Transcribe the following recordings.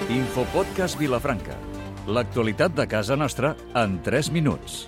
Infopodcast Vilafranca. L'actualitat de casa nostra en 3 minuts.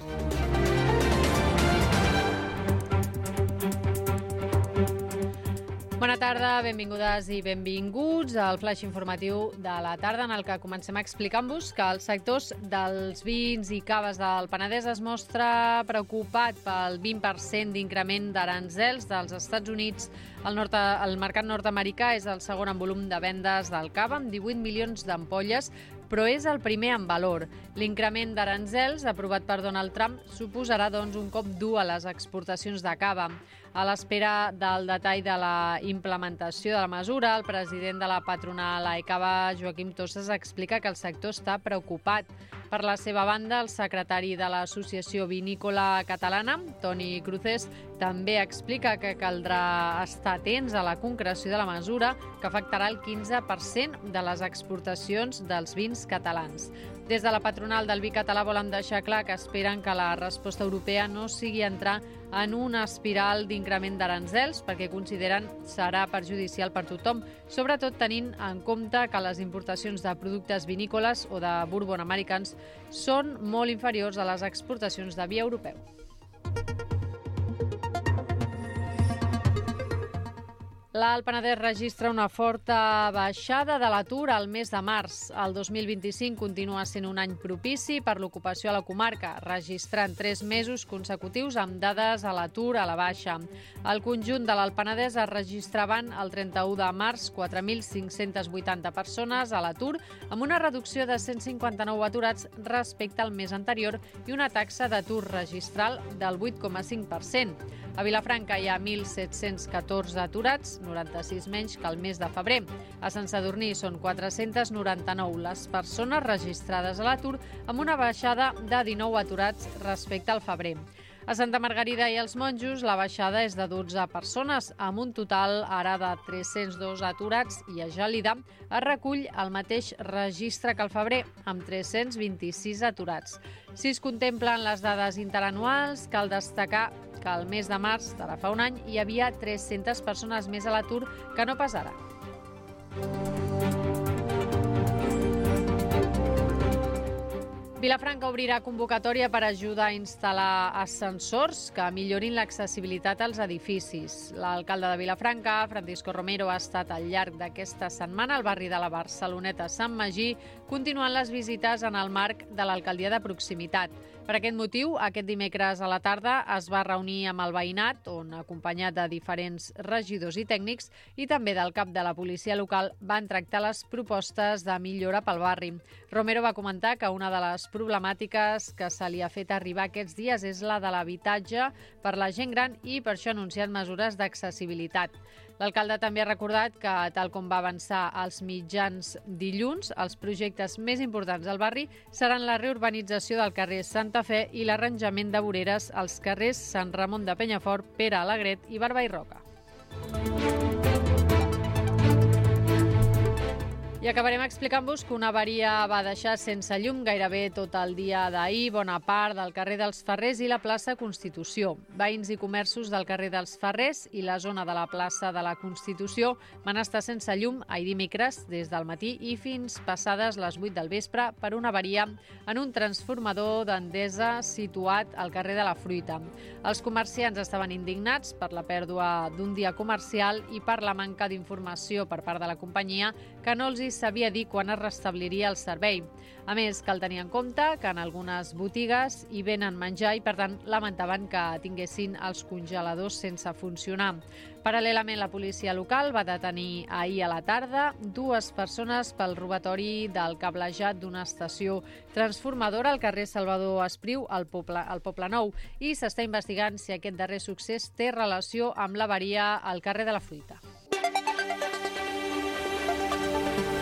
Bona tarda, benvingudes i benvinguts al flash informatiu de la tarda en el que comencem explicant-vos que els sectors dels vins i caves del Penedès es mostra preocupat pel 20% d'increment d'aranzels dels Estats Units. El mercat nord-americà és el segon en volum de vendes del cava, amb 18 milions d'ampolles, però és el primer en valor. L'increment d'aranzels aprovat per Donald Trump suposarà, doncs, un cop dur a les exportacions de cava. A l'espera del detall de la implementació de la mesura, el president de la patronal AECAVA, Joaquim Tosses, explica que el sector està preocupat. Per la seva banda, el secretari de l'Associació Vinícola Catalana, Toni Cruces, també explica que caldrà estar atents a la concreció de la mesura, que afectarà el 15% de les exportacions dels vins catalans. Des de la patronal del vi català volen deixar clar que esperen que la resposta europea no sigui entrar en una espiral d'increment d'aranzels perquè consideren serà perjudicial per tothom, sobretot tenint en compte que les importacions de productes vinícoles o de bourbon americans són molt inferiors a les exportacions de vi europeu. L'Alt Penedès registra una forta baixada de l'atur al mes de març. El 2025 continua sent un any propici per l'ocupació a la comarca, registrant 3 mesos consecutius amb dades a l'atur a la baixa. Al conjunt de l'Alt Penedès es registraven el 31 de març 4.580 persones a l'atur, amb una reducció de 159 aturats respecte al mes anterior i una taxa d'atur registral del 8,5%. A Vilafranca hi ha 1.714 aturats, 96 menys que el mes de febrer. A Sant Sadurní són 499 les persones registrades a l'atur, amb una baixada de 19 aturats respecte al febrer. A Santa Margarida i els Monjos la baixada és de 12 persones, amb un total ara de 302 aturats, i a Gelida es recull el mateix registre que el febrer, amb 326 aturats. Si es contemplen les dades interanuals, cal destacar que al mes de març d'ara fa un any hi havia 300 persones més a l'atur que no pas ara. Vilafranca obrirà convocatòria per ajudar a instal·lar ascensors que millorin l'accessibilitat als edificis. L'alcalde de Vilafranca, Francisco Romero, ha estat al llarg d'aquesta setmana al barri de la Barceloneta Sant Magí, continuant les visites en el marc de l'alcaldia de proximitat. Per aquest motiu, aquest dimecres a la tarda es va reunir amb el veïnat, on, acompanyat de diferents regidors i tècnics, i també del cap de la policia local, van tractar les propostes de millora pel barri. Romero va comentar que una de les problemàtiques que se li ha fet arribar aquests dies és la de l'habitatge per la gent gran i per això ha anunciat mesures d'accessibilitat. L'alcalde també ha recordat que, tal com va avançar als mitjans dilluns, els projectes més importants del barri seran la reurbanització del carrer Santa Fe i l'arranjament de voreres als carrers Sant Ramon de Penyafort, Pere Alegret i Barba i Roca. I acabarem explicant-vos que una avaria va deixar sense llum gairebé tot el dia d'ahir bona part del carrer dels Ferrers i la plaça Constitució. Veïns i comerços del carrer dels Ferrers i la zona de la plaça de la Constitució van estar sense llum ahir dimecres des del matí i fins passades les 8 del vespre per una avaria en un transformador d'Endesa situat al carrer de la Fruita. Els comerciants estaven indignats per la pèrdua d'un dia comercial i per la manca d'informació per part de la companyia que no els sabia dir quan es restabliria el servei. A més, cal tenir en compte que en algunes botigues hi venen menjar i, per tant, lamentaven que tinguessin els congeladors sense funcionar. Paral·lelament, la policia local va detenir ahir a la tarda 2 persones pel robatori del cablejat d'una estació transformadora al carrer Salvador Espriu, al Poble Nou, i s'està investigant si aquest darrer succés té relació amb l'avaria al carrer de la Fruita.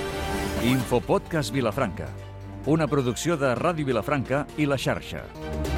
Infopodcast Vilafranca, una producció de Ràdio Vilafranca i La Xarxa.